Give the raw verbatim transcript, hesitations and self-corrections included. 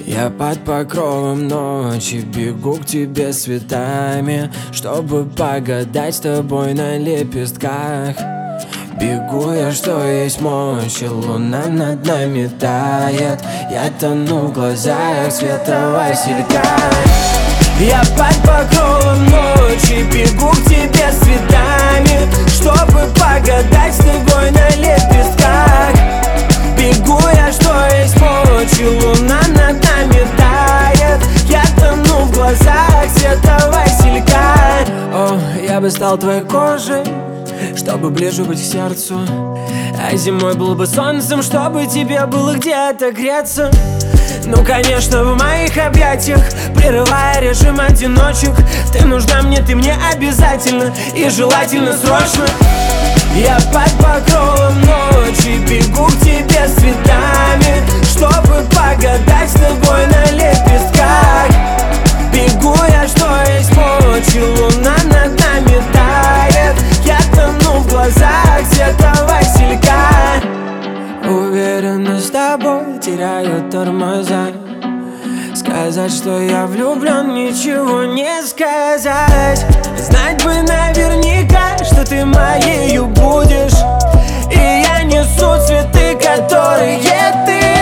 Я под покровом ночи бегу к тебе с цветами, чтобы погадать с тобой на лепестках. Бегу я, что есть мочи, луна над нами тает. Я тону в глазах света василька. Я под покровом ночи бегу к тебе с цветами, чтобы погадать с тобой на лепестках. Бегу я, что есть мочи, луна над нами тает. Я тону в глазах света василька. О, я бы стал твоей кожей, чтобы ближе быть к сердцу, а зимой был бы солнцем, чтобы тебе было где-то греться. Ну, конечно, в моих объятиях, прерывая режим одиночек, ты нужна мне, ты мне обязательно и желательно срочно. Я под покровом ночи бегу к тебе с цветами, чтобы погадать с тобой на лепестках. Бегу я, что есть мочи, луна над нами тает. Я тону в глазах цвета василька. Уверенно с тобой теряю тормоза. Сказать, что я влюблен, ничего не сказать. Знать бы наверняка, что ты моею будешь, и я несу цветы, которые ты